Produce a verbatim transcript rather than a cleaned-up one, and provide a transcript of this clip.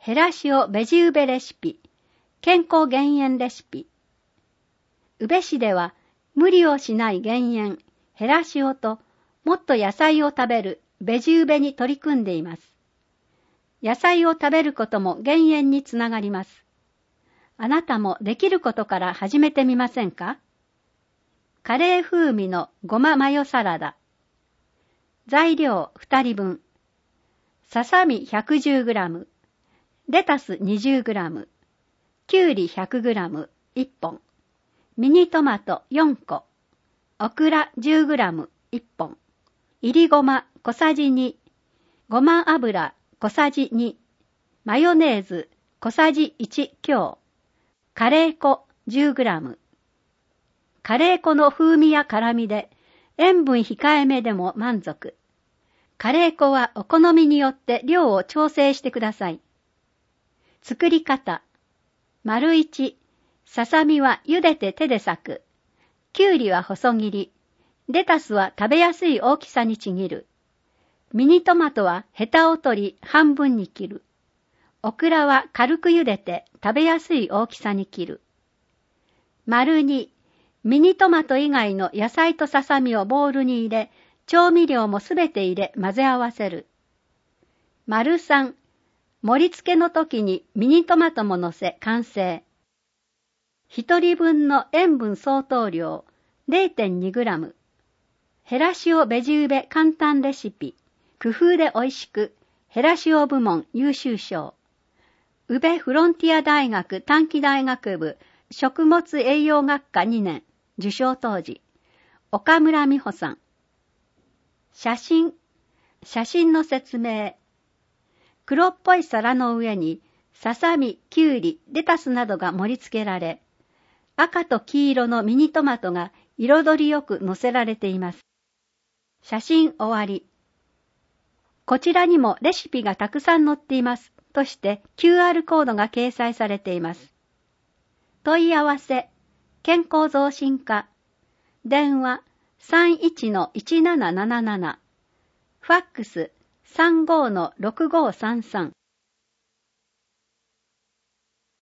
ヘラシオベジウベレシピ、健康減塩レシピ。宇部市では無理をしない減塩、ヘラシオともっと野菜を食べるベジウベに取り組んでいます。野菜を食べることも減塩につながります。あなたもできることから始めてみませんか？カレー風味のごまマヨサラダ。材料ふたりぶん。ささみ ひゃくじゅうグラム、レタス にじゅうグラム、きゅうり ひゃくグラム、いっぽん、ミニトマトよんこ、オクラ じゅうグラム、いっぽん、いりごま小さじに、ごま油小さじに、マヨネーズ小さじいち強、カレー粉 じゅうグラム。カレー粉の風味や辛みで塩分控えめでも満足。カレー粉はお好みによって量を調整してください。作り方。丸いち、ささみは茹でて手で裂く。きゅうりは細切り。レタスは食べやすい大きさにちぎる。ミニトマトはヘタを取り半分に切る。オクラは軽く茹でて食べやすい大きさに切る。丸に、ミニトマト以外の野菜とささみをボウルに入れ、調味料もすべて入れ混ぜ合わせる。丸さん、盛り付けの時にミニトマトも乗せ完成。一人分の塩分相当量 れいてんにグラム。ヘラシオベジウベ簡単レシピ。工夫で美味しく。ヘラシオ部門優秀賞。宇部フロンティア大学短期大学部食物栄養学科にねん受賞当時。岡村美穂さん。写真。写真の説明。黒っぽい皿の上にささみ、きゅうり、レタスなどが盛り付けられ、赤と黄色のミニトマトが彩りよく乗せられています。写真終わり。こちらにもレシピがたくさん載っていますとして キューアール コードが掲載されています。問い合わせ、健康増進課、電話 さんいちのいちななななな、ファックス さんごのろくごさんさん。